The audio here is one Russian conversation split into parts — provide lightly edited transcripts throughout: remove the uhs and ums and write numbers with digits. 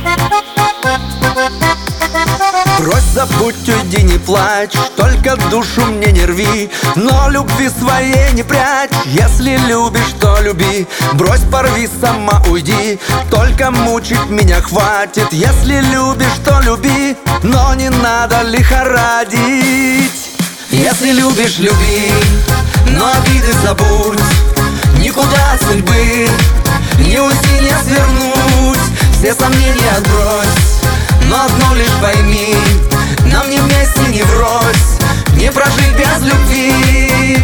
Брось, забудь, уйди, не плачь, только душу мне не рви, но любви своей не прячь. Если любишь, то люби, брось, порви, сама уйди, только мучить меня хватит. Если любишь, то люби, но не надо лихорадить. Если любишь, люби, но обиды забудь, никуда от судьбы не уйти, не свернуть, все сомнения отбрось, но одно лишь пойми, нам не вместе, не врозь, не прожить без любви.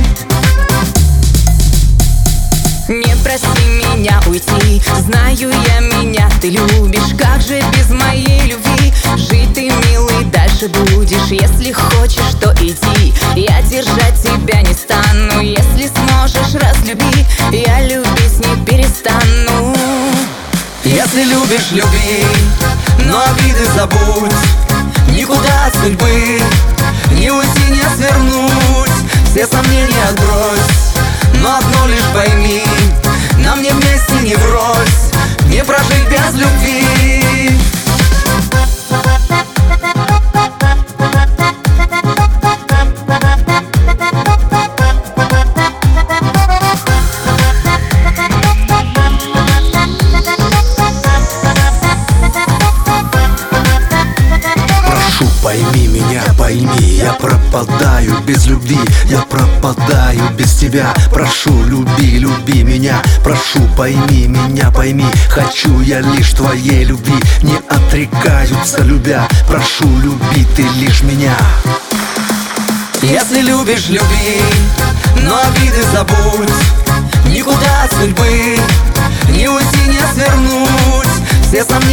Не проси меня уйти, знаю я, меня ты любишь. Как же без моей любви жить ты, милый, дальше будешь? Если хочешь, то иди, я держать тебя не стану. Если сможешь, разлюби, я любить не перестану. Если любишь, люби, но обиды забудь, никуда от судьбы не уйти, не свернуть, все сомнения отбрось, но одно лишь пойми, нам не вместе, не врозь, не прожить без любви. Пойми меня, пойми, я пропадаю без любви, я пропадаю без тебя. Прошу, люби, люби меня, прошу, пойми меня, пойми. Хочу я лишь твоей любви, не отрекаются любя. Прошу, люби ты лишь меня. Если любишь, люби, но обиды забудь, никуда от судьбы не уйти, не свернуть, все сомнения